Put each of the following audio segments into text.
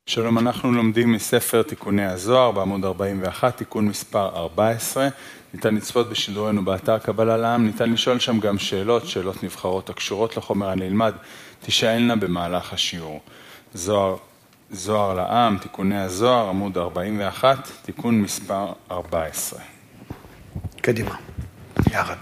שלום, אנחנו לומדים מספר תיקוני הזוהר בעמוד 41, תיקון מספר 14. ניתן לצפות בשידורנו באתר קבלה לעם, ניתן לשאול שם גם שאלות נבחרות הקשורות לחומר הנלמד, תשאלנה במהלך השיעור. זוהר לעם, תיקוני הזוהר, עמוד 41, תיקון מספר 14. קדימה, יחד.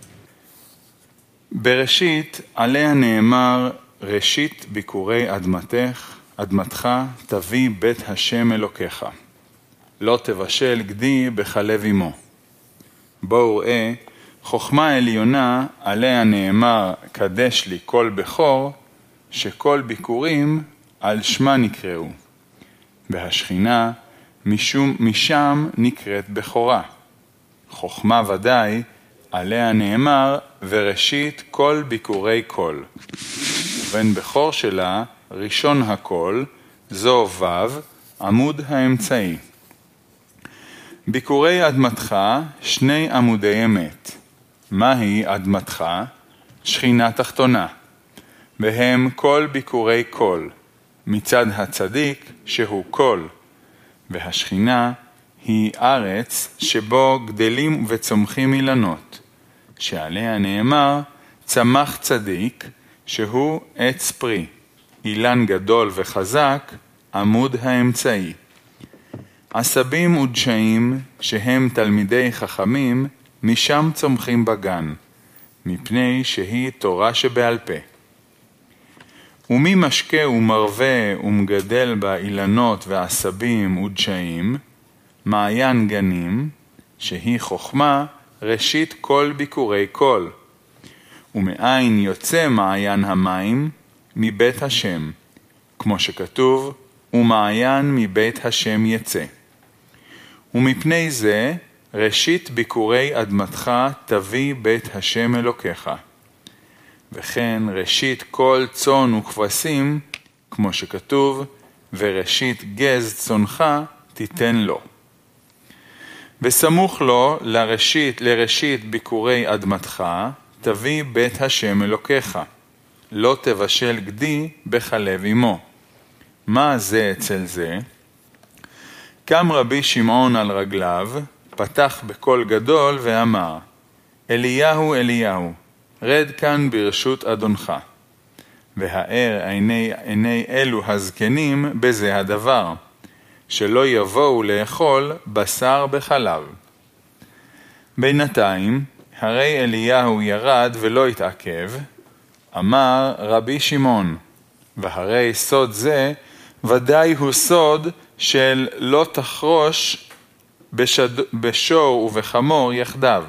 בראשית עליה נאמר, ראשית ביקורי אדמתך תביא בית השם אלוקיך, לא תבשל גדי בחלב אמו. בואו ראה, חוכמה עליונה עליה נאמר, קדש לי כל בכור, שכל ביקורים על שמה נקראו. והשכינה משם נקראת בכורה. חוכמה ודאי עליה נאמר, וראשית כל ביקורי כל. ובן בכור שלה, ראשון הכל, זו ו' עמוד האמצעי. ביקורי אדמתך, שני עמודי אמת. מהי אדמתך? שכינה תחתונה. והם כל ביקורי כל, מצד הצדיק שהוא כל. והשכינה היא ארץ שבו גדלים וצומחים אילנות, שעליה נאמר, צמח צדיק שהוא עץ פרי. אילן גדול וחזק, עמוד האמצעי. עשבים ודשאים שהם תלמידי חכמים, משם צומחים בגן, מפני שהיא תורה שבעל פה. ומי משקה ומרווה ומגדל בה אילנות ועשבים ודשאים, מעיין גנים, שהיא חוכמה, ראשית כל ביקורי כל. ומאין יוצא מעיין המים? מבית השם, כמו שכתוב, ומעיין מבית השם יצא. ומפני זה, ראשית ביקורי אדמתך תביא בית השם אלוקיך. וכן ראשית כל צאן וכבשים, כמו שכתוב, וראשית גז צונך תיתן לו. בסמוך לו לראשית ביקורי אדמתך, תביא בית השם אלוקיך. לא תבשל גדי בחלב אמו. מה זה אצל זה? קם רבי שמעון על רגליו, פתח בקול גדול ואמר, אליהו, אליהו, רד כאן ברשות אדונך. והאר עיני אלו הזקנים בזה הדבר, שלא יבואו לאכול בשר בחלב. בינתיים, הרי אליהו ירד ולא התעכב, אמר רבי שמעון, והרי סוד זה ודאי הוא סוד של לא תחרוש בשור ובחמור יחדיו.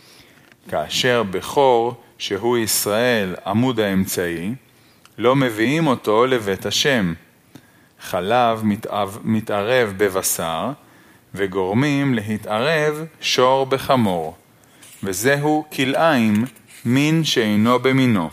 כאשר בכור שהוא ישראל עמוד האמצעי, לא מביאים אותו לבית השם. חלב מתערב בבשר וגורמים להתערב שור בחמור, וזהו כלאיים מין שאינו במינו.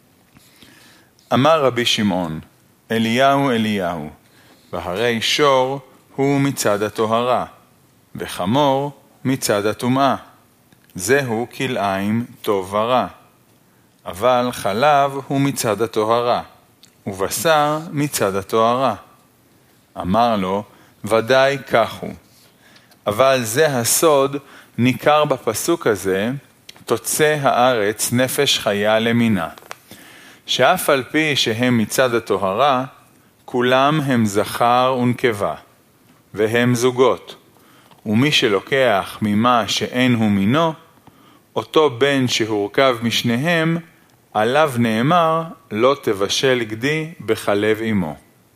אמר רבי שמעון, אליהו, אליהו, והרי שור הוא מצד הטהרה, וחמור מצד הטומאה. זהו כלאיים טוב ורע. אבל חלב הוא מצד הטהרה, ובשר מצד הטהרה. אמר לו, ודאי כך הוא. אבל זה הסוד ניכר בפסוק הזה, תוצא הארץ נפש חיה למינה. שאף על פי שהם מצד הטהרה, כולם הם זכר ונקבה, והם זוגות. ומי שלוקח ממה שאין הוא מינו, אותו בן שהורכב משניהם, עליו נאמר, לא תבשל גדי בחלב אמו.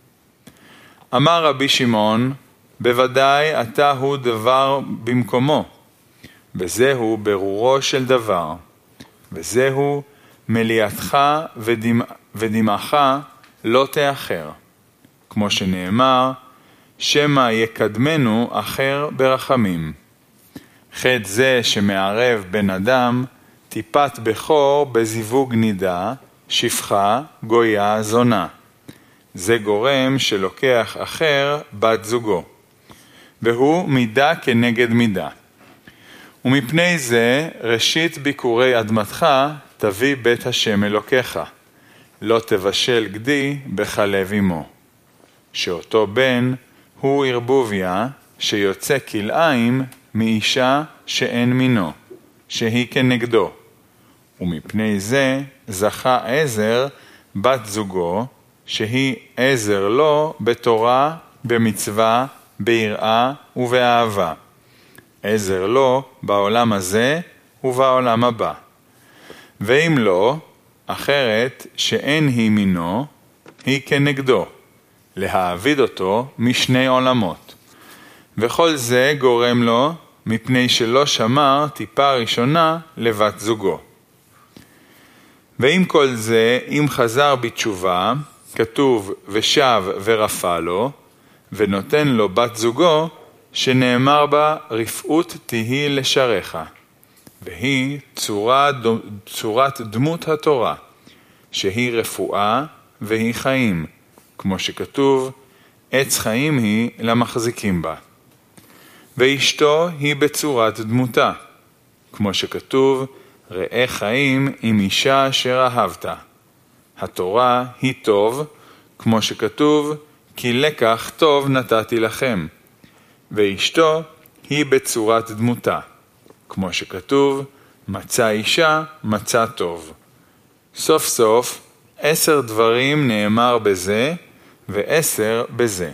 אמר רבי שמעון, בוודאי אתה הוא דבר במקומו, וזהו ברורו של דבר, וזהו מליאתך ודמעך לא תאחר, כמו שנאמר, שמה יקדמנו אחר ברחמים. חטא זה שמערב בן אדם, טיפת בכור בזיווג נידה, שפחה, גויה, זונה. זה גורם שלוקח אחר בת זוגו, והוא מידה כנגד מידה. ומפני זה ראשית ביקורי אדמתך תביא בית השם אלוקיך, לא תבשל גדי בחלב אמו. שאותו בן הוא ערבוביה שיוצא כלאיים מאישה שאין מינו, שהיא כנגדו. ומפני זה זכה עזר בת זוגו, שהיא עזר לו בתורה, במצווה, ביראה ובאהבה. עזר לו בעולם הזה ובעולם הבא. ואם לא, אחרת שאין היא מינו, היא כנגדו, להעביד אותו משני עולמות. וכל זה גורם לו מפני שלא שמר טיפה ראשונה לבת זוגו. ועם כל זה, אם חזר בתשובה, כתוב ושב ורפא לו, ונותן לו בת זוגו, שנאמר בה רפאות תהי לשריך, והיא צורת דמות התורה, שהיא רפואה והיא חיים, כמו שכתוב, עץ חיים היא למחזיקים בה. ואשתו היא בצורת דמותה, כמו שכתוב, ראה חיים עם אישה אשר אהבת. התורה היא טוב, כמו שכתוב, כי לקח טוב נתתי לכם. ואשתו היא בצורת דמותה, כמו שכתוב, מצא אישה, מצא טוב. סוף סוף, 10 דברים נאמר בזה, ו10 בזה.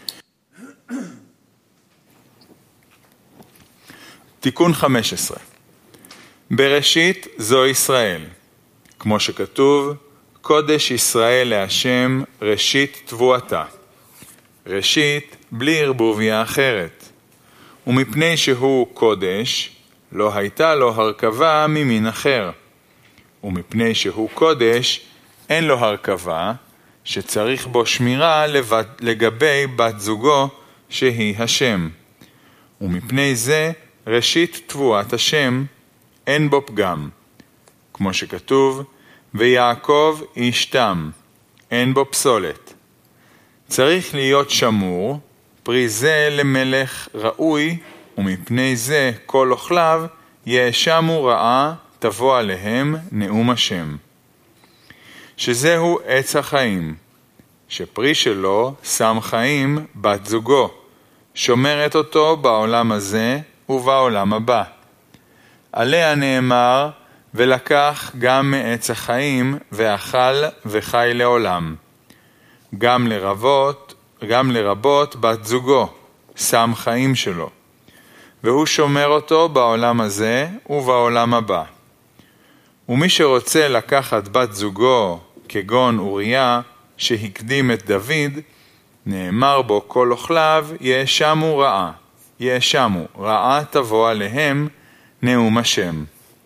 תיקון 15. בראשית זו ישראל, כמו שכתוב, קודש ישראל להשם ראשית תבואתה. ראשית בלי ערבוביה אחרת. ומפני שהוא קודש, לא הייתה לו הרכבה ממין אחר. ומפני שהוא קודש, אין לו הרכבה, שצריך בו שמירה לגבי בת זוגו שהיא השם. ומפני זה ראשית תבואת השם, אין בו פגם. כמו שכתוב, ויעקב איש תם, אין בו פסולת. צריך להיות שמור, פרי זה למלך ראוי, ומפני זה כל אוכליו יאשמו רעה, תבוא עליהם נאום השם. שזהו עץ החיים, שפרי שלו שם חיים בת זוגו, שומרת אותו בעולם הזה ובעולם הבא. עליה נאמר, ולקח גם מעץ החיים ואכל וחי לעולם. גם לרבות בת זוגו, שם חיים שלו. והוא שומר אותו בעולם הזה ובעולם הבא. ומי שרוצה לקחת בת זוגו, כגון אוריה, שהקדים את דוד, נאמר בו כל אוכליו יאשמו רעה. יאשמו, רעה תבוא עליהם, נאום השם.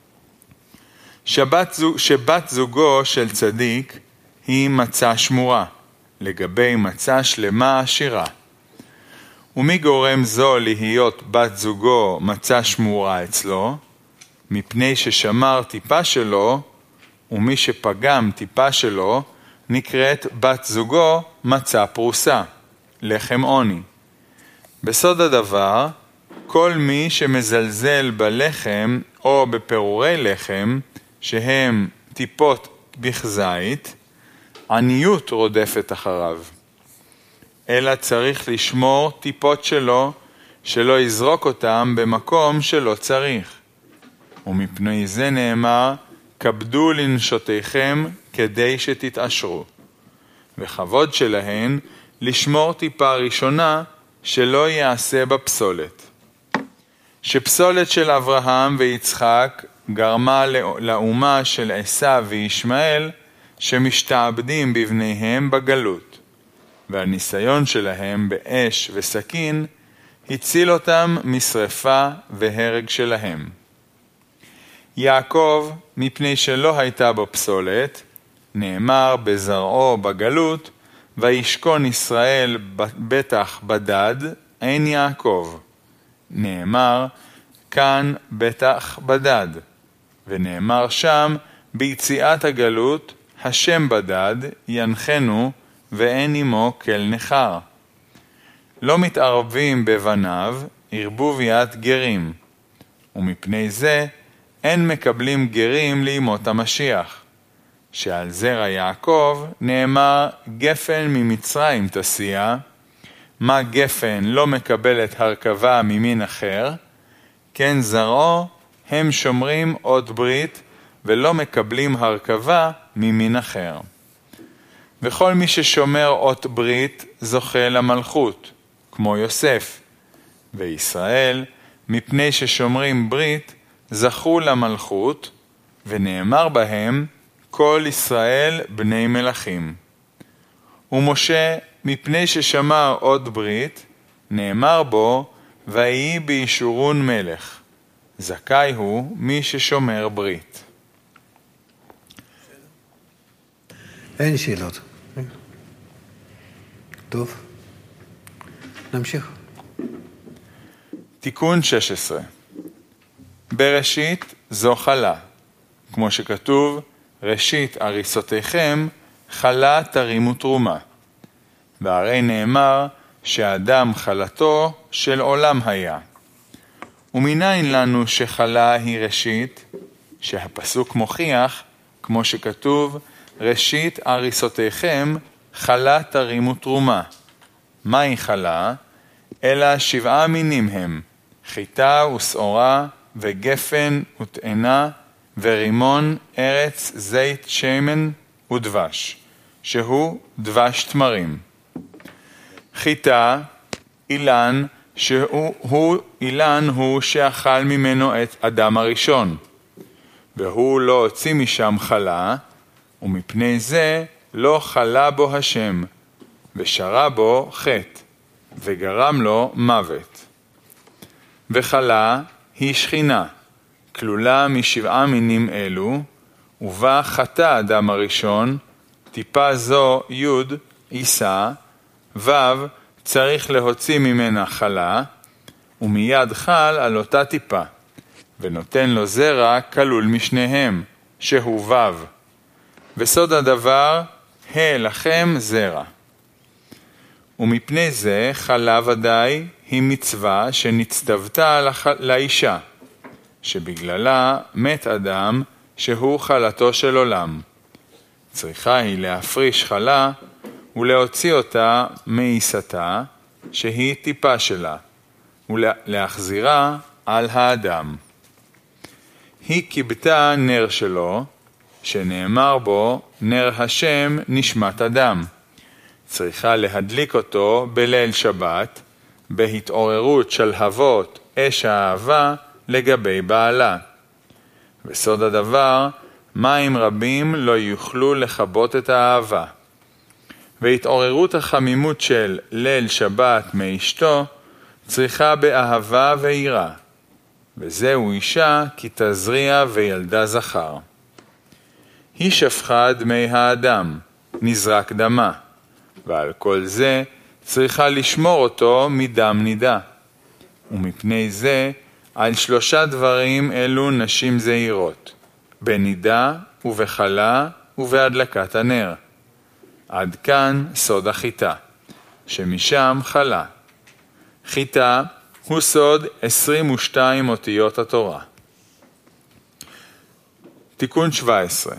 שבת זוגו של צדיק היא מצה שמורה, לגבי מצה שלמה עשירה. ומי גורם זו להיות בת זוגו מצה שמורה אצלו? מפני ששמר טיפה שלו, ומי שפגם טיפה שלו, נקראת בת זוגו מצה פרוסה, לחם עוני. בסוד הדבר, כל מי שמזלזל בלחם או בפירורי לחם, שהם טיפות בכזית, עניות רודפת אחריו. אלא צריך לשמור טיפות שלו, שלא יזרוק אותם במקום שלא צריך. ומפני זה נאמר, כבדו לנשותיכם כדי שתתעשרו. וכבוד שלהן לשמור טיפה ראשונה שלא יעשה בפסולת. שפסולת של אברהם ויצחק גרמה לאומה של עשיו וישמעאל שמשתעבדים בבניהם בגלות, והניסיון שלהם באש וסכין הציל אותם משרפה והרג שלהם. יעקב, מפני שלא הייתה בו פסולת, נאמר בזרעו בגלות, וישכון ישראל בטח בדד, אין יעקב. נאמר, כאן בטח בדד. ונאמר שם, ביציאת הגלות, השם בדד, ינחנו, ואין עמו כל נחר. לא מתערבים בבניו, ערבוביית גרים. ומפני זה, אין מקבלים גרים לימות המשיח. שעל זרע יעקב נאמר גפן ממצרים תסיע, מה גפן לא מקבלת הרכבה ממין אחר, כן זרעו הם שומרים עוד ברית ולא מקבלים הרכבה ממין אחר. וכל מי ששומר אות ברית זוכה למלכות, כמו יוסף. וישראל, מפני ששומרים ברית, זכו למלכות, ונאמר בהם, כל ישראל בני מלכים. ומשה, מפני ששמר אות ברית, נאמר בו, ויהי בישורון מלך. זכאי הוא מי ששומר ברית. אין שאלות. טוב. נמשיך. תיקון 16. בראשית זו חלה, כמו שכתוב, ראשית אריסותיכם חלה תרימו תרומה. והרי נאמר שהאדם חלתו של עולם היה. ומניין לנו שחלה היא ראשית, שהפסוק מוכיח, כמו שכתוב, ראשית אריסותיכם חלה תרימו תרומה. מהי חלה? אלא 7 מינים הם, חיטה ושעורה וגפן ותאנה ורימון ארץ זית שמן ודבש, שהוא דבש תמרים. חיטה, אילן, אילן הוא שאכל ממנו את אדם הראשון, והוא לא הוציא משם חלה, ומפני זה לא חלה בו השם, ושרה בו חטא, וגרם לו מוות. וחלה היא שכינה, כלולה מ7 מינים אלו, ובה חטא אדם הראשון, טיפה זו י' עיסה, ו' צריך להוציא ממנה חלה, ומיד חל על אותה טיפה, ונותן לו זרע כלול משניהם, שהוא ו'. וסוד הדבר, לכם זרע. ומפני זה חלה ודאי היא מצווה שנצטוותה לאישה, שבגללה מת אדם שהוא חלתו של עולם. צריכה היא להפריש חלה ולהוציא אותה מעיסתה, שהיא טיפה שלה, ולהחזירה על האדם. היא קיבתה נר שלו, שנאמר בו נר השם נשמת אדם. צריכה להדליק אותו בליל שבת, בהתעוררות שלהבות אש האהבה לגבי בעלה. וסוד הדבר, מים רבים לא יוכלו לכבות את האהבה. והתעוררות החמימות של ליל שבת מאשתו צריכה באהבה ויראה. וזהו אישה כי תזריע וילדה זכר. היא שפכה דמי האדם, נזרק דמה, ועל כל זה צריכה לשמור אותו מדם נידה. ומפני זה על 3 דברים אלו נשים זהירות, בנידה ובחלה ובהדלקת הנר. עד כאן סוד החיטה, שמשם חלה. חיטה הוא סוד 22 אותיות התורה. תיקון 17.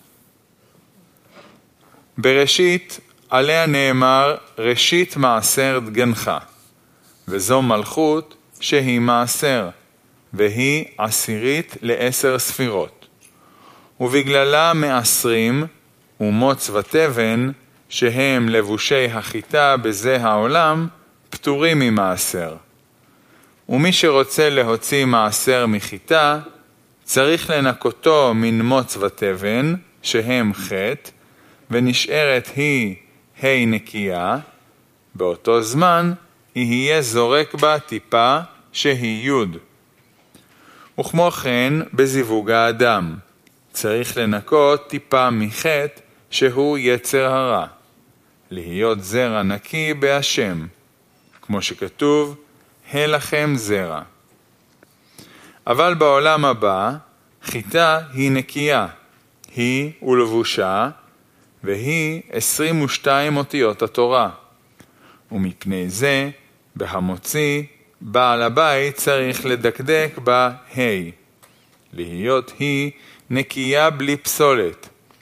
בראשית עליה נאמר ראשית מעשר דגנך, וזו מלכות שהיא מעשר, והיא 10 ספירות. ובגללה מעשרים ומוץ ותבן, שהם לבושי החיטה בזה העולם, פטורים ממעשר. ומי שרוצה להוציא מעשר מחיטה, צריך לנקותו מן מוץ ותבן, שהם חטא, ונשארת היא נקייה, באותו זמן יהיה זורק בה טיפה שהיא י'. וכמו כן בזיווג האדם, צריך לנקות טיפה מחטא שהוא יצר הרע, להיות זרע נקי בהשם, כמו שכתוב, לכם זרע. אבל בעולם הבא, חיטה היא נקייה, היא ולבושה, והיא 22 אותיות התורה. ומפני זה, בהמוציא, בעל הבית צריך לדקדק בה להיות היא נקייה בלי פסולת,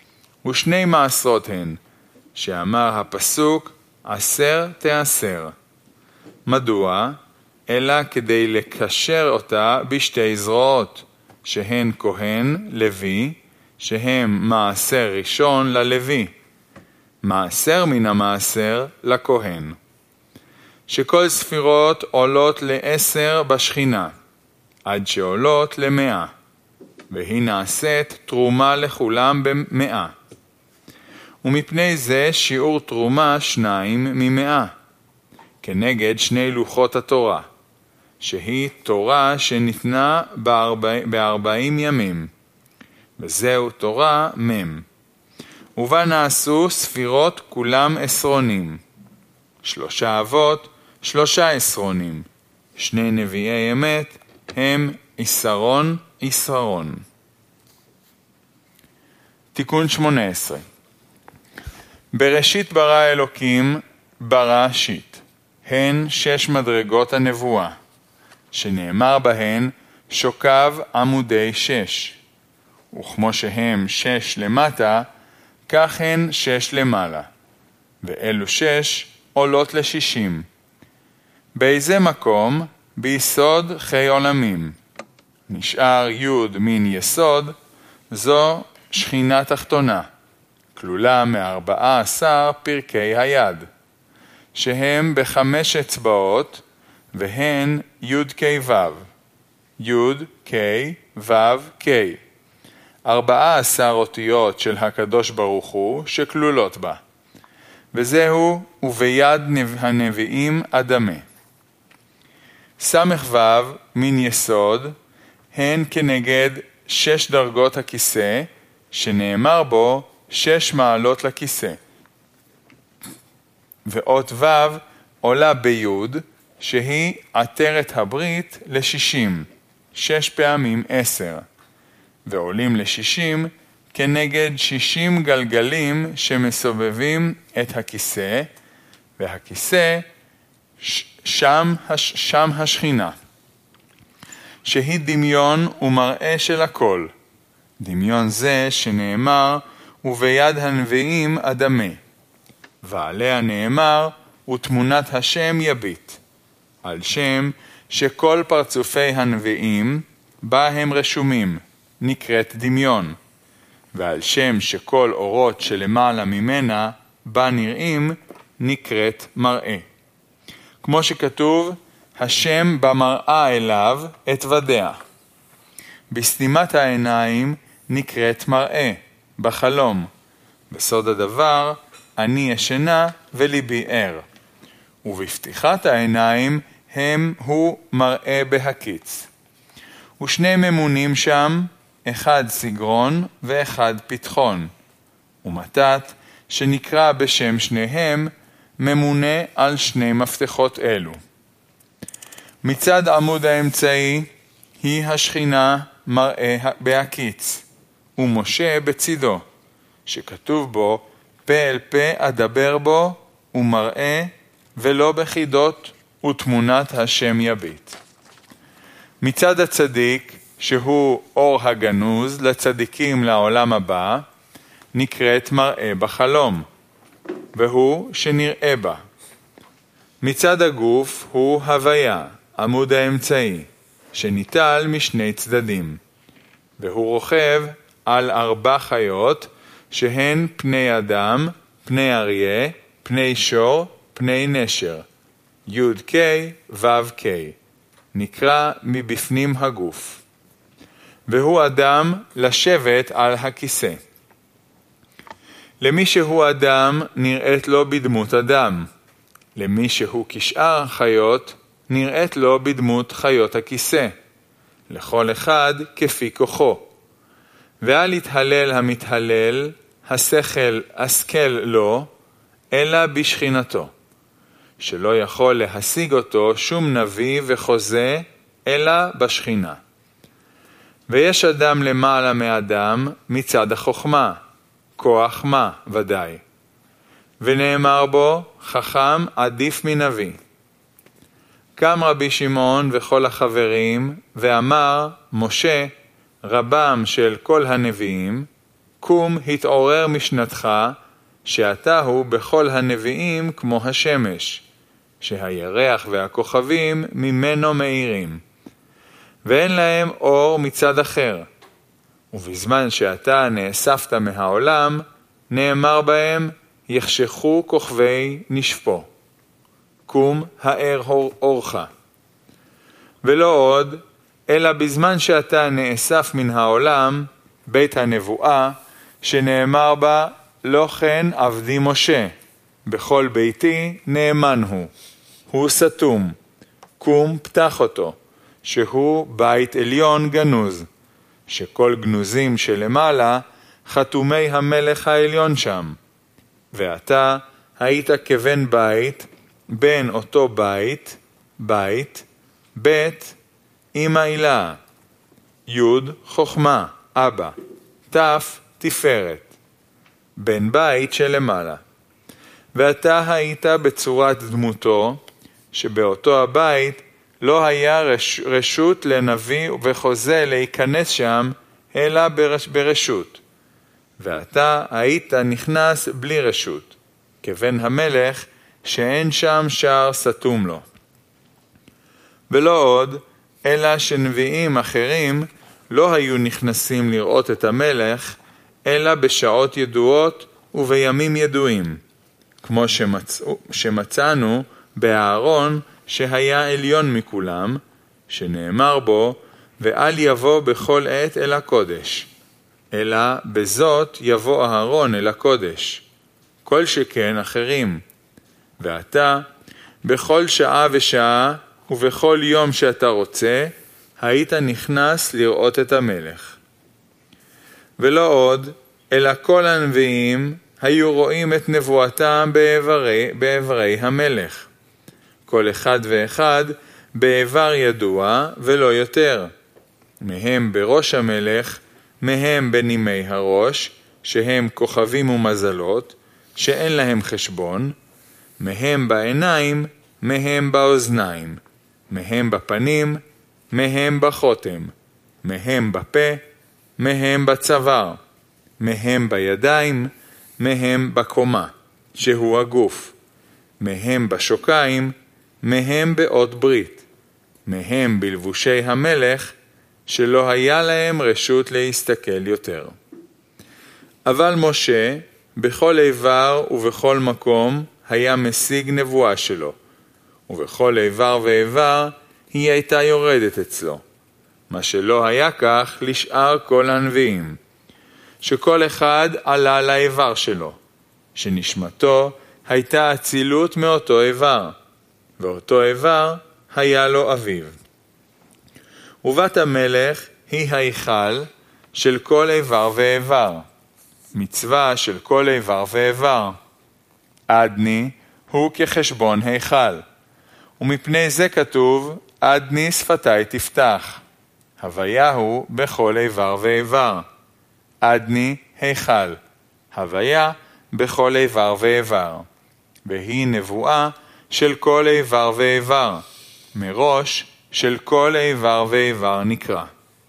ושני מעשרות הן, שאמר הפסוק, 10 תעשר. מדוע? אלא כדי לקשר אותה בשתי זרועות, שהן כהן, לוי, שהם מעשר ראשון ללוי, מעשר מן המעשר לכהן. שכל ספירות עולות ל10 בשכינה, עד שעולות ל100, והיא נעשית תרומה לכולם ב100. ומפני זה שיעור תרומה 2 מ100, כנגד 2 לוחות התורה, שהיא תורה שניתנה ב40 ימים, וזהו תורה מם. ובה נעשו ספירות כולם 10, 3 אבות, 3 עשרונים, 2 נביאי אמת, הם עשרון. תיקון 18. בראשית ברא אלוקים ברא שיט, הן 6 מדרגות הנבואה, שנאמר בהן שוקב עמודי 6, וכמו שהם 6 למטה, כך הן 6 למעלה, ואלו 6 עולות ל60. באיזה מקום? ביסוד חי עולמים. נשאר י' מן יסוד, זו שכינה תחתונה, כלולה מ14 פרקי היד, שהם ב5 אצבעות, והן י' כ' ו', י' כ' ו' כ', 14 אותיות של הקדוש ברוך הוא שכלולות בה, וזהו וביד הנביאים אדמה. סמך ו' מן יסוד, הן כנגד 6 דרגות הכיסא, שנאמר בו 6 מעלות לכיסא. ואות ו' עולה ביוד, שהיא עטרת הברית ל60, 6 פעמים 10, ועולים ל60 כנגד 60 גלגלים שמסובבים את הכיסא, והכיסא שם השכינה, שהיא דמיון ומראה של הכל. דמיון זה שנאמר, וביד הנביאים אדמה, ועליה נאמר, ותמונת השם יביט, על שם שכל פרצופי הנביאים בה הם רשומים, נקראת דמיון, ועל שם שכל אורות שלמעלה ממנה בה נראים, נקראת מראה. כמו שכתוב, השם במראה אליו אתוודע. בסתימת העיניים נקראת מראה, בחלום. בסוד הדבר, אני ישנה וליבי ער. ובפתיחת העיניים הוא מראה בהקיץ. ושני ממונים שם, אחד סגרון ואחד פתחון. ומתת, שנקרא בשם שניהם, ממונה על 2 מפתחות אלו. מצד עמוד האמצעי היא השכינה מראה בהקיץ, ומשה בצידו, שכתוב בו, פה אל פה אדבר בו, ומראה ולא בחידות, ותמונת השם יביט. מצד הצדיק, שהוא אור הגנוז לצדיקים לעולם הבא, נקראת מראה בחלום, והוא שנראה בה. מצד הגוף הוא הוויה, עמוד האמצעי, שניטל משני צדדים, והוא רוכב על 4 חיות, שהן פני אדם, פני אריה, פני שור, פני נשר, י' כ' ו' כ', נקרא מבפנים הגוף. והוא אדם לשבת על הכיסא. למי שהוא אדם נראית לו בדמות אדם, למי שהוא כשאר החיות נראית לו בדמות חיות הכיסא, לכל אחד כפי כוחו. ואל יתהלל המתהלל, השכל השכל לו, אלא בשכינתו, שלא יכול להשיג אותו שום נביא וחוזה, אלא בשכינה. ויש אדם למעלה מאדם מצד החוכמה, כוח מה ודאי. ונאמר בו, חכם עדיף מנביא. קם רבי שמעון וכל החברים, ואמר, משה, רבם של כל הנביאים, קום התעורר משנתך, שאתה הוא בכל הנביאים כמו השמש, שהירח והכוכבים ממנו מאירים, ואין להם אור מצד אחר. ובזמן שאתה נאספת מהעולם, נאמר בהם, יחשכו כוכבי נשפו. קום האר אורך. ולא עוד, אלא בזמן שאתה נאסף מן העולם, בית הנבואה, שנאמר בה, לא כן עבדי משה, בכל ביתי נאמן הוא סתום, קום פתח אותו, שהוא בית עליון גנוז, שכל גנוזים שלמעלה חתומי המלך העליון שם. ואתה היית כבן בית, בין אותו בית, בית, אמא הילה, יוד חוכמה, אבא, תף תפארת, בן בית שלמעלה. ואתה היית בצורת דמותו, שבאותו הבית לא היה רשות לנביא וחוזה להיכנס שם, אלא ברשות. ואתה היית נכנס בלי רשות, כבן המלך שאין שם שער סתום לו. ולא עוד, אלא שנביאים אחרים לא היו נכנסים לראות את המלך, אלא בשעות ידועות ובימים ידועים, כמו שמצאנו באהרון שהיה עליון מכולם, שנאמר בו, ואל יבוא בכל עת אל הקודש, אלא בזאת יבוא אהרון אל הקודש, כל שכן אחרים. ואתה, בכל שעה ושעה ובכל יום שאתה רוצה, היית נכנס לראות את המלך. ולא עוד, אלא כל הנביאים היו רואים את נבואתם בעברי המלך. כל אחד ואחד בעבר ידוע ולא יותר. מהם בראש המלך, מהם בנימי הראש, שהם כוכבים ומזלות, שאין להם חשבון, מהם בעיניים, מהם באוזניים, מהם בפנים, מהם בחותם, מהם בפה, מהם בצוואר, מהם בידיים, מהם בקומה, שהוא הגוף, מהם בשוקיים, מהם באות ברית, מהם בלבושי המלך, שלא היה להם רשות להסתכל יותר. אבל משה, בכל איבר ובכל מקום, היה משיג נבואה שלו, ובכל איבר ואיבר היא הייתה יורדת אצלו, מה שלא היה כך לשאר כל הנביאים, שכל אחד עלה לאיבר שלו, שנשמתו הייתה אצילות מאותו איבר, ואותו איבר היה לו אביו. ובת המלך היא ההיכל של כל איבר ואיבר, מצווה של כל איבר ואיבר. עדני הוא כחשבון היכל, ומפני זה כתוב, עדני שפתי תפתח. הוויה הוא בכל איבר ואיבר. עדני היכל, הוויה בכל איבר ואיבר. והיא נבואה של כל איבר ואיבר, מראש של כל איבר ואיבר נקרא.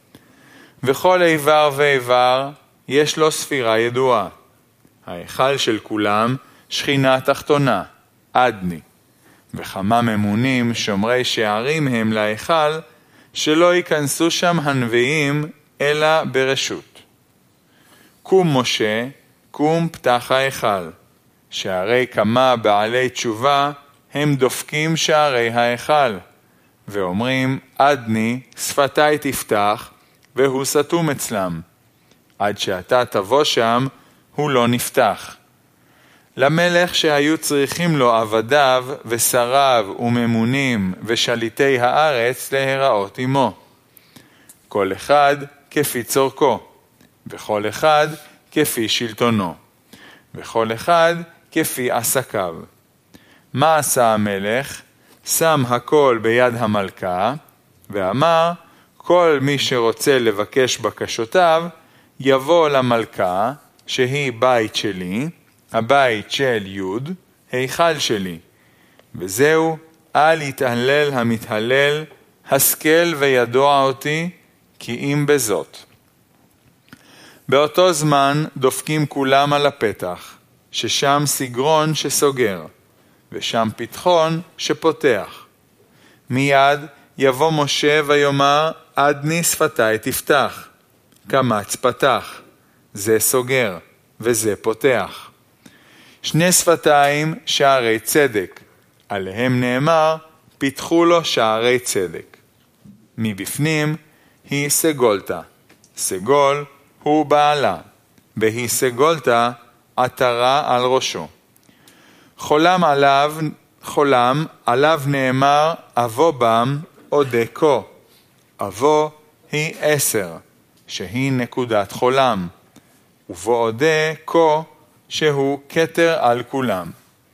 וכל איבר ואיבר יש לו ספירה ידועה. ההיכל של כולם שכינה תחתונה, עדני. וכמה ממונים שומרי שערים הם להיכל, שלא ייכנסו שם הנביאים אלא ברשות. קום משה, קום פתח ההיכל, שהרי כמה בעלי תשובה הם דופקים שערי ההיכל, ואומרים, עדני שפתי תפתח, והוא סתום אצלם. עד שאתה תבוא שם, הוא לא נפתח. למלך שהיו צריכים לו עבדיו ושריו וממונים ושליטי הארץ להיראות עמו. כל אחד כפי צורכו, וכל אחד כפי שלטונו, וכל אחד כפי עסקיו. מה עשה המלך? שם הכל ביד המלכה, ואמר, כל מי שרוצה לבקש בקשותיו, יבוא למלכה, שהיא בית שלי, הבית של יוד, היכל שלי. וזהו, אל יתהלל המתהלל, השכל וידוע אותי, כי אם בזאת. באותו זמן דופקים כולם על הפתח, ששם סגרון שסוגר, ושם פתחון שפותח. מיד יבוא משה ויאמר, עדני שפתי תפתח. קמץ פתח, זה סוגר, וזה פותח. שני שפתיים שערי צדק, עליהם נאמר, פיתחו לו שערי צדק. מבפנים היא סגולתה, סגול הוא בעלה, והיא סגולתה עטרה על ראשו. חולם עליו נאמר, אבו בם עודה כה. אבו היא 10, שהיא נקודת חולם, ובו עודה כה, שהוא כתר על כולם.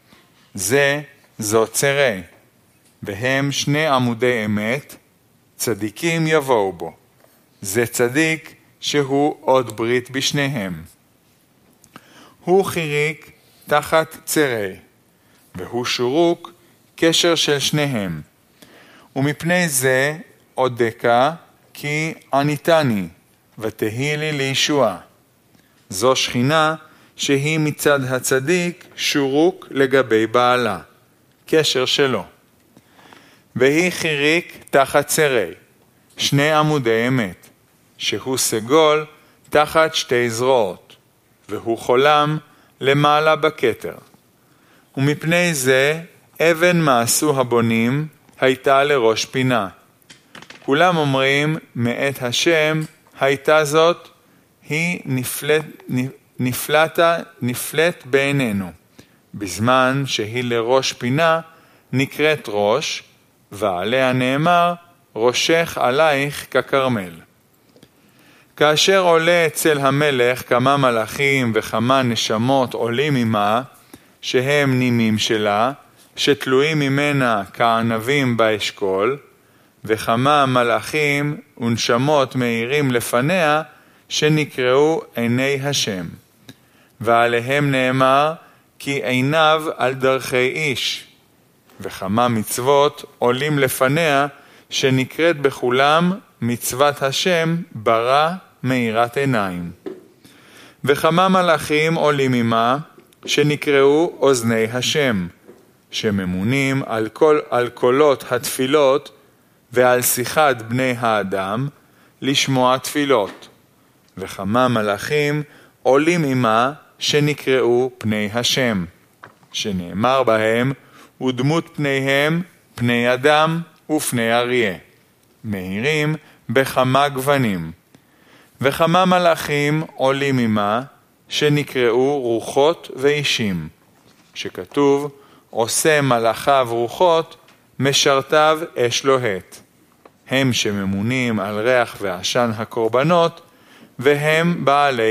זו צרי, והם 2 עמודי אמת, צדיקים יבואו בו. זה צדיק שהוא עוד ברית בשניהם. הוא חיריק תחת צרי, והוא שורוק קשר של שניהם. ומפני זה עודקה כי עניתני, ותהי לי לישועה. זו שכינה שהיא מצד הצדיק שורוק לגבי בעלה, קשר שלו. והיא חיריק תחת צרי, 2 עמודי אמת, שהוא סגול תחת 2 זרועות, והוא חולם למעלה בכתר. ומפני זה אבן מעשו הבונים הייתה לראש פינה. כולם אומרים מאת השם הייתה זאת, היא נפלט בעינינו, בזמן שהיא לראש פינה נקראת ראש, ועליה נאמר ראשך עלייך ככרמל. כאשר עולה אצל המלך כמה מלאכים וכמה נשמות עולים עמה, שהם נימים שלה, שתלויים ממנה כענבים באשכול, וכמה מלאכים ונשמות מאירים לפניה, שנקראו עיני השם. ועליהם נאמר, כי עיניו על דרכי איש. וכמה מצוות עולים לפניה, שנקראת בכולם מצוות השם ברא מאירת עיניים. וכמה מלאכים עולים עמה, שנקראו אוזני השם, שממונים על קולות התפילות ועל שיחת בני האדם לשמוע תפילות. וכמה מלאכים עולים עמה, שנקראו פני השם, שנאמר בהם, ודמות פניהם פני אדם ופני אריה, מהירים בכמה גוונים. וכמה מלאכים עולים עמה, שנקראו רוחות ואישים, שכתוב, עושה מלאכיו רוחות, משרתיו אש לוהט. הם שממונים על ריח ועשן הקורבנות, והם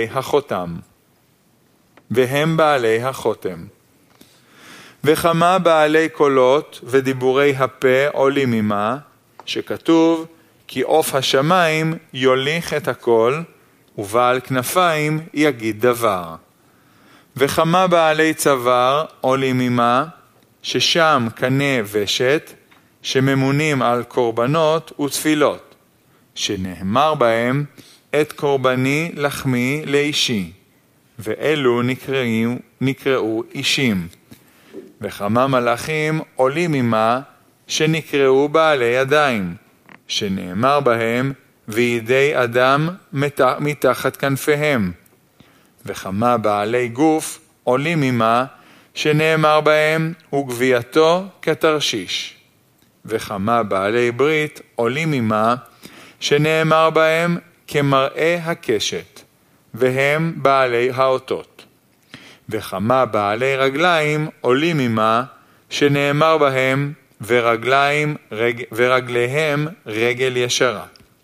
בעלי החותם. וכמה בעלי קולות ודיבורי הפה עולים עמה, שכתוב, כי עוף השמיים יוליך את הכל, ובעל כנפיים יגיד דבר. וכמה בעלי צוואר עולים עמה, ששם קנה ושת, שממונים על קורבנות ותפילות, שנאמר בהם, את קורבני לחמי לאישי, ואלו נקראו אישים. וכמה מלאכים עולים עמה, שנקראו בעלי ידיים, שנאמר בהם, וידי אדם מתחת כנפיהם. וכמה בעלי גוף עולים עמה, שנאמר בהם, וגבייתו כתרשיש. וכמה בעלי ברית עולים עמה, שנאמר בהם, כמראה הקשת, והם בעלי האותות. וכמה בעלי רגליים עולים עמה, שנאמר בהם, ורגליהם רגל ישרה.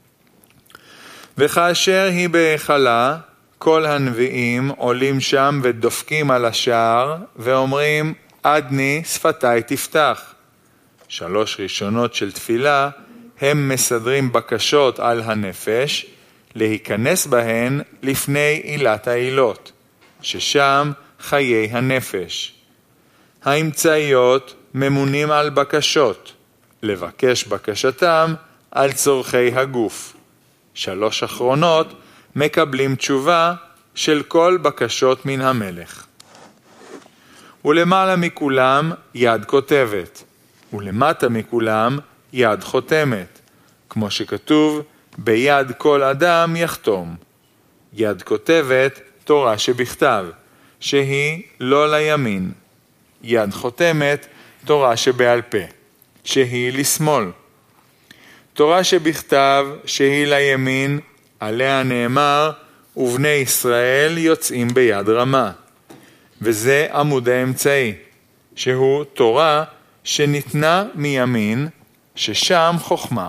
וכאשר היא בהיכלה, כל הנביאים עולים שם ודופקים על השער, ואומרים, עדני שפתי תפתח. 3 ראשונות של תפילה, הם מסדרים בקשות על הנפש, להיכנס בהן לפני עילת העילות, ששם חיי הנפש. האמצעיות ממונים על בקשות, לבקש בקשתם על צורכי הגוף. 3 אחרונות מקבלים תשובה של כל בקשות מן המלך. ולמעלה מכולם יד כותבת, ולמטה מכולם יד חותמת, כמו שכתוב, ביד כל אדם יחתום. יד כותבת, תורה שבכתב, שהיא לא לימין. יד חותמת, תורה שבעל פה, שהיא לשמאל. תורה שבכתב, שהיא לימין, עליה נאמר, ובני ישראל יוצאים ביד רמה. וזה עמוד האמצעי, שהוא תורה שניתנה מימין, ששם חוכמה.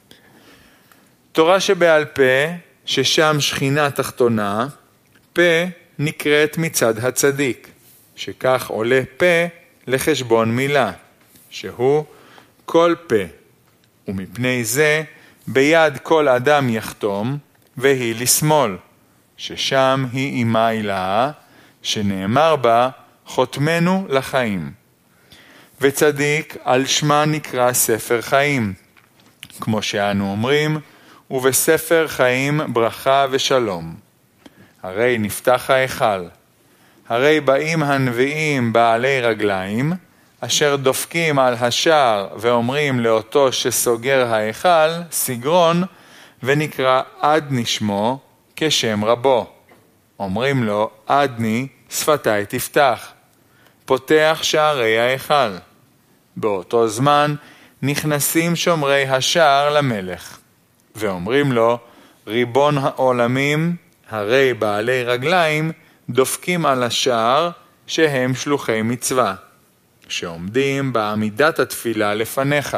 תורה שבעל פה, ששם שכינה תחתונה, פה נקראת מצד הצדיק, שכך עולה פה לחשבון מילה, שהוא כל פה, ומפני זה ביד כל אדם יחתום, והיא לשמאל, ששם היא אימה הילאה, שנאמר בה חותמנו לחיים. וצדיק על שמה נקרא ספר חיים, כמו שאנו אומרים, ובספר חיים ברכה ושלום. הרי נפתח ההיכל, הרי באים הנביאים בעלי רגליים, אשר דופקים על השער ואומרים לאותו שסוגר ההיכל, סגרון, ונקרא עדני שמו כשם רבו. אומרים לו, עדני שפתי תפתח, פותח שערי ההיכל. באותו זמן נכנסים שומרי השער למלך, ואומרים לו, ריבון העולמים, הרי בעלי רגליים, דופקים על השער שהם שלוחי מצווה, שעומדים בעמידת התפילה לפניך.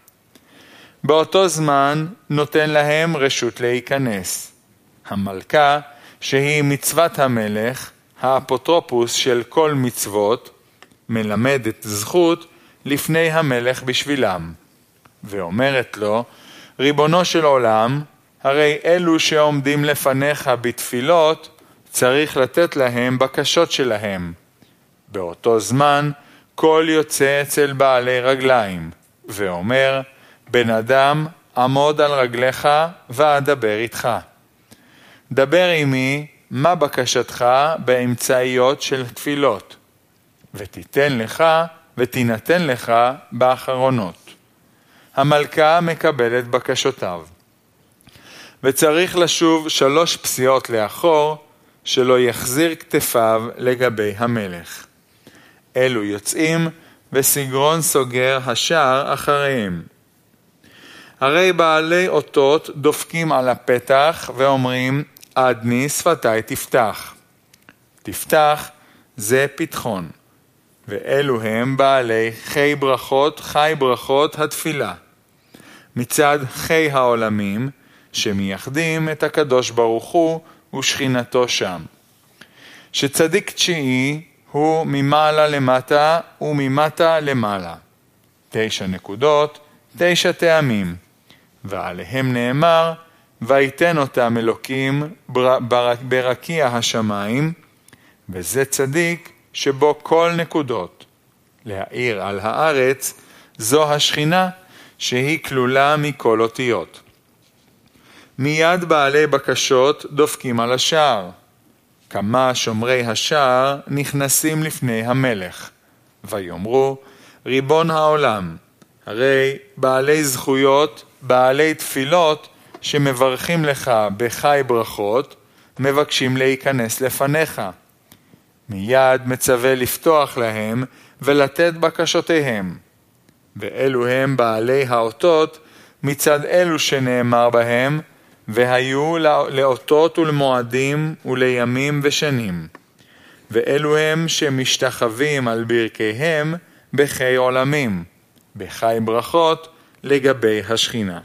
באותו זמן נותן להם רשות להיכנס. המלכה, שהיא מצוות המלך, האפוטרופוס של כל מצוות, מלמדת זכות לפני המלך בשבילם, ואומרת לו, ריבונו של עולם, הרי אלו שעומדים לפניך בתפילות, צריך לתת להם בקשות שלהם. באותו זמן, כל יוצא אצל בעלי רגליים, ואומר, בן אדם, עמוד על רגליך ואדבר איתך. דבר עמי מה בקשתך באמצעיות של תפילות, ותיתן לך ותינתן לך באחרונות. המלכה מקבלת בקשותיו. וצריך לשוב 3 פסיעות לאחור, שלא יחזיר כתפיו לגבי המלך. אלו יוצאים, וסגרון סוגר השער אחריהם. הרי בעלי אותות דופקים על הפתח ואומרים, עדני שפתי תפתח. תפתח זה פתחון, ואלו הם בעלי חי ברכות התפילה. מצד חי העולמים, שמייחדים את הקדוש ברוך הוא ושכינתו שם. שצדיק תשיעי הוא ממעלה למטה וממטה למעלה. 9 נקודות, 9 טעמים, ועליהם נאמר, ויתן אותם אלוקים ברקיע השמיים, וזה צדיק שבו כל נקודות. להאיר על הארץ, זו השכינה שהיא כלולה מכל אותיות. מיד בעלי בקשות דופקים על השער. כמה שומרי השער נכנסים לפני המלך, ויאמרו, ריבון העולם, הרי בעלי זכויות, בעלי תפילות, שמברכים לך בחי ברכות, מבקשים להיכנס לפניך. מיד מצווה לפתוח להם ולתת בקשותיהם. ואלו הם בעלי האותות מצד אלו שנאמר בהם, והיו לאותות ולמועדים ולימים ושנים. ואלו הם שמשתחווים על ברכיהם בחי עולמים, בחי ברכות לגבי השכינה.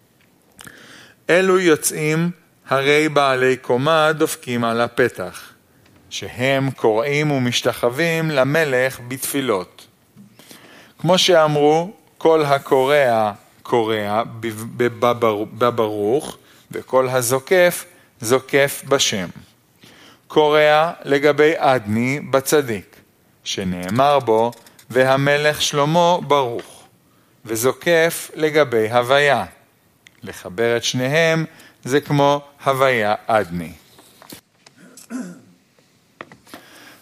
אלו יוצאים הרי בעלי קומה דופקים על הפתח, שהם קוראים ומשתחווים למלך בתפילות. כמו שאמרו, כל הקורא קורא בברוך, וכל הזוקף זוקף בשם. קורא לגבי עדני בצדיק, שנאמר בו, והמלך שלמה ברוך, וזוקף לגבי הוויה. לחבר את שניהם זה כמו הוויה עדני.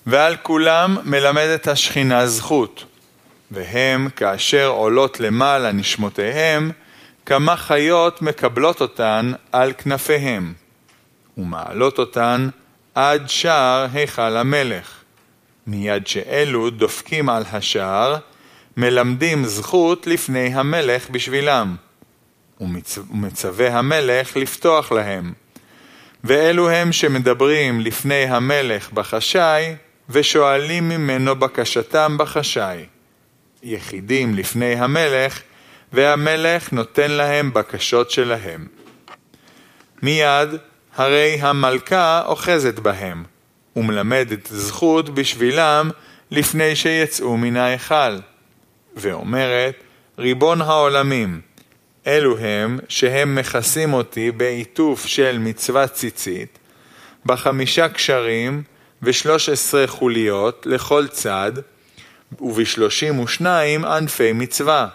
ועל כולם מלמדת השכינה זכות, והם כאשר עולות למעלה נשמותיהם, כמה חיות מקבלות אותן על כנפיהם, ומעלות אותן עד שער היכל המלך. מיד שאלו דופקים על השער, מלמדים זכות לפני המלך בשבילם, ומצווה המלך לפתוח להם. ואלו הם שמדברים לפני המלך בחשאי, ושואלים ממנו בקשתם בחשאי. יחידים לפני המלך, והמלך נותן להם בקשות שלהם. מיד הרי המלכה אוחזת בהם, ומלמדת זכות בשבילם לפני שיצאו מן ההיכל. ואומרת, ריבון העולמים, אלו הם שהם מכסים אותי בעיטוף של מצוות ציצית, 5 קשרים ו13 חוליות לכל צד, וב32 ענפי מצווה.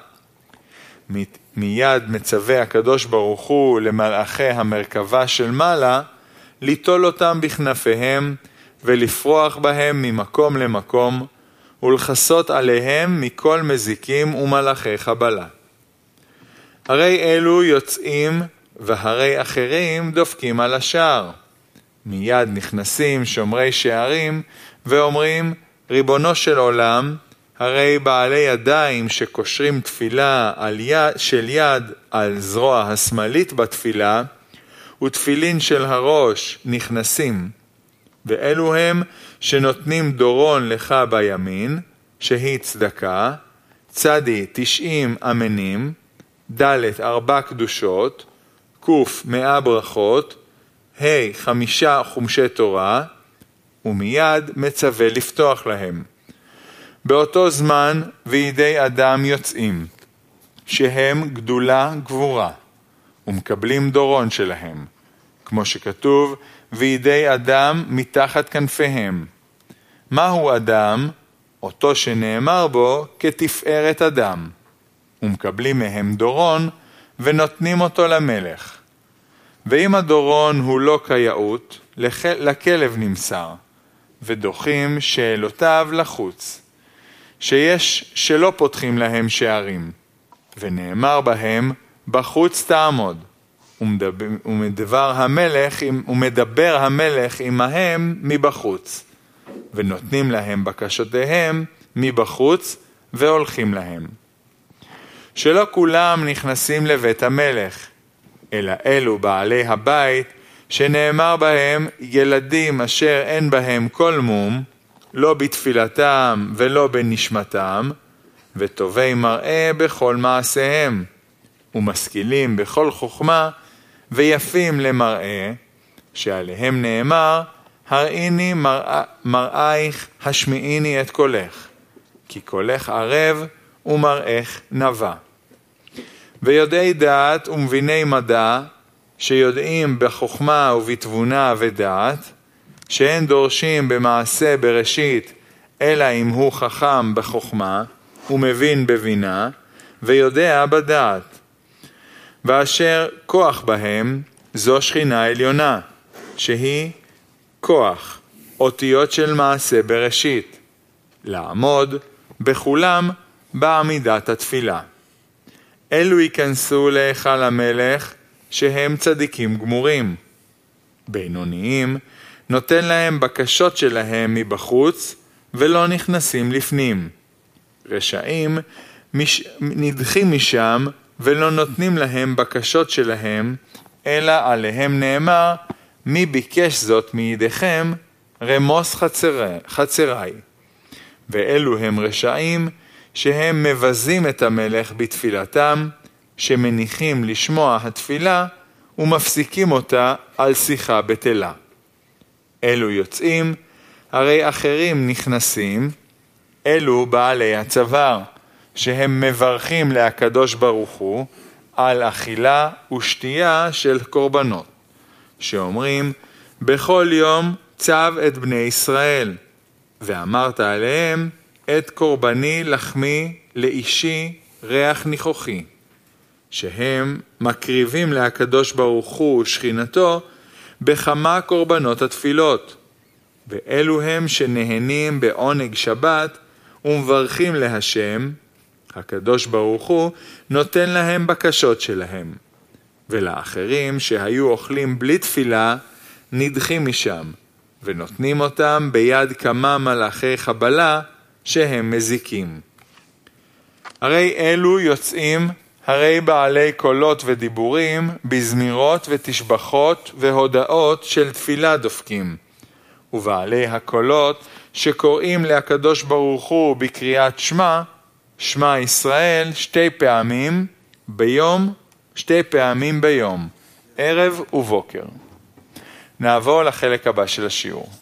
מיד מצווה הקדוש ברוך הוא למלאכי המרכבה של מעלה, ליטול אותם בכנפיהם ולפרוח בהם ממקום למקום, ולחסות עליהם מכל מזיקים ומלאכי חבלה. הרי אלו יוצאים, והרי אחרים דופקים על השער. מיד נכנסים שומרי שערים ואומרים, ריבונו של עולם, הרי בעלי ידיים שקושרים תפילה של יד על זרוע השמאלית בתפילה, ותפילין של הראש נכנסים. ואלו הם שנותנים דורון לך בימין, שהיא צדקה, צדי 90 אמנים, ד' 4 קדושות, ק' 100 ברכות, ה' 5 חומשי תורה, ומיד מצווה לפתוח להם. באותו זמן וידי אדם יוצאים, שהם גדולה גבורה, ומקבלים דורון שלהם, כמו שכתוב, וידי אדם מתחת כנפיהם. מהו אדם? אותו שנאמר בו כתפארת אדם. ומקבלים מהם דורון ונותנים אותו למלך. ואם הדורון הוא לא כיאות, לכלב נמסר, ודוחים שאלותיו לחוץ, שיש שלא פותחים להם שערים, ונאמר בהם, בחוץ תעמוד, ומדבר המלך עמהם מבחוץ, ונותנים להם בקשותיהם מבחוץ, והולכים להם. שלא כולם נכנסים לבית המלך, אלא אלו בעלי הבית, שנאמר בהם ילדים אשר אין בהם כל מום, לא בתפילתם ולא בנשמתם, וטובי מראה בכל מעשיהם, ומשכילים בכל חוכמה, ויפים למראה, שעליהם נאמר, הראיני מראייך, השמיעיני את קולך, כי קולך ערב ומראייך נבא. ויודעי דעת ומביני מדע, שיודעים בחוכמה ובתבונה ודעת, שאין דורשים במעשה בראשית, אלא אם הוא חכם בחוכמה, ומבין בבינה, ויודע בדעת. ואשר כוח בהם, זו שכינה עליונה, שהיא כוח, אותיות של מעשה בראשית, לעמוד בכולם בעמידת התפילה. אלו ייכנסו להיכל המלך, שהם צדיקים גמורים. בינוניים, נותן להם בקשות שלהם מבחוץ, ולא נכנסים לפנים. רשעים נדחים משם, ולא נותנים להם בקשות שלהם, אלא עליהם נאמר, מי ביקש זאת מידיכם, רמוס חצרי. ואלו הם רשעים, שהם מבזים את המלך בתפילתם, שמניחים לשמוע התפילה, ומפסיקים אותה על שיחה בטלה. אלו יוצאים, הרי אחרים נכנסים, אלו בעלי הצוואר, שהם מברכים להקדוש ברוך הוא, על אכילה ושתייה של קורבנות, שאומרים, בכל יום צב את בני ישראל, ואמרת עליהם, את קורבני לחמי לאישי ריח ניחוחי, שהם מקריבים להקדוש ברוך הוא שכינתו בכמה קורבנות התפילות, ואלו הם שנהנים בעונג שבת ומברכים להשם, הקדוש ברוך הוא נותן להם בקשות שלהם. ולאחרים שהיו אוכלים בלי תפילה נדחים משם, ונותנים אותם ביד כמה מלאכי חבלה שהם מזיקים. הרי אלו יוצאים, הרי בעלי קולות ודיבורים, בזמירות ותשבחות והודאות של תפילה דופקים. ובעלי הקולות שקוראים להקדוש ברוך הוא בקריאת שמה, שמה ישראל 2 פעמים ביום, 2 פעמים ביום, ערב ובוקר. נעבור לחלק הבא של השיעור.